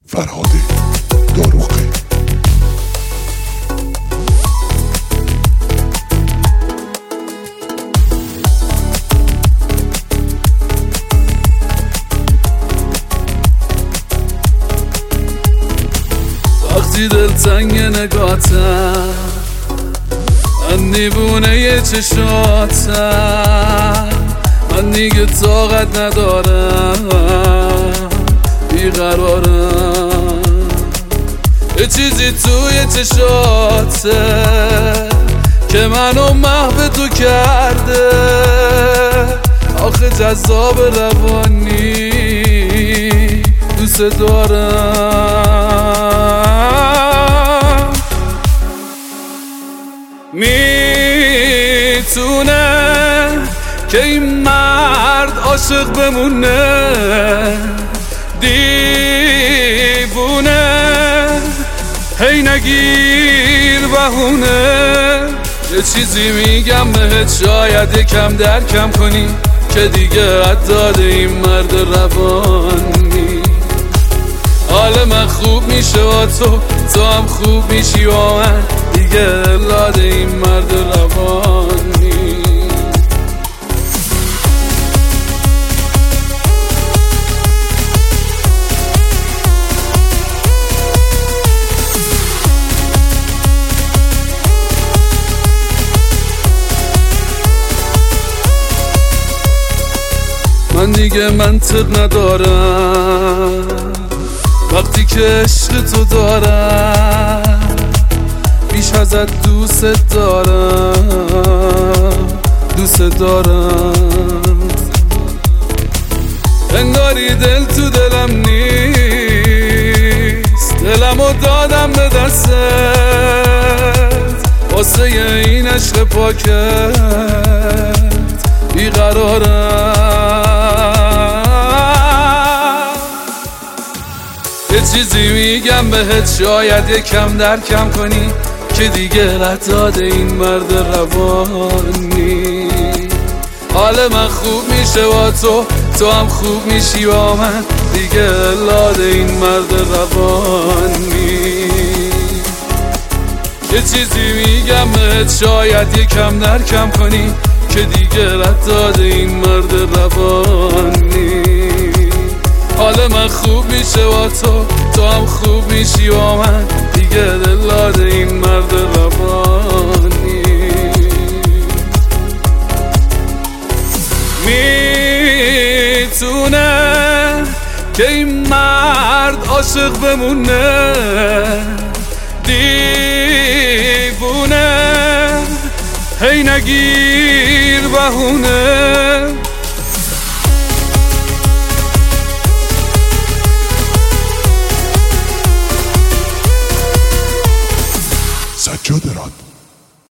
فرهاد داروغی. وقتی دلتنگ نگاتم، من دیوونه ی چشاتم، من دیگه طاقت ندارم، بیقرارم. یه چیزی توی چشاته که منو محو تو کرده، آخه جذاب روانی دوست دارم. میتونه که این مرد عاشق بمونه، دیوونه هی نگیر بهونه. یه چیزی میگم بهت شاید یکم درکم کنی که دیگه عداد این مرد روانی. حال من خوب میشه و تو هم خوب میشی و من دیگه لاد این مرد روانی. من دیگه منطق ندارم وقتی که عشق تو دارم، بیش ازت دوست دارم. انگاری دل تو دلم نیست، دلمو دادم به دستت واسه این عشق پاکت بیقرارم. یه چیزی میگم بهت شاید یکم درکم کنی که دیگه رد این مرد روانی. حال من خوب میشه و تو هم خوب میشی و من دیگه لاد این مرد روانی. یه چیزی میگم بهت شاید یکم درکم کنی که دیگه رد این مرد روانی. حال من خوب میشه و تو هم خوب میشی و من دیگه دلاد این مرد روانی. میتونه که این مرد عاشق بمونه، دیوونه هی نگیر بهونه. سجاد راد.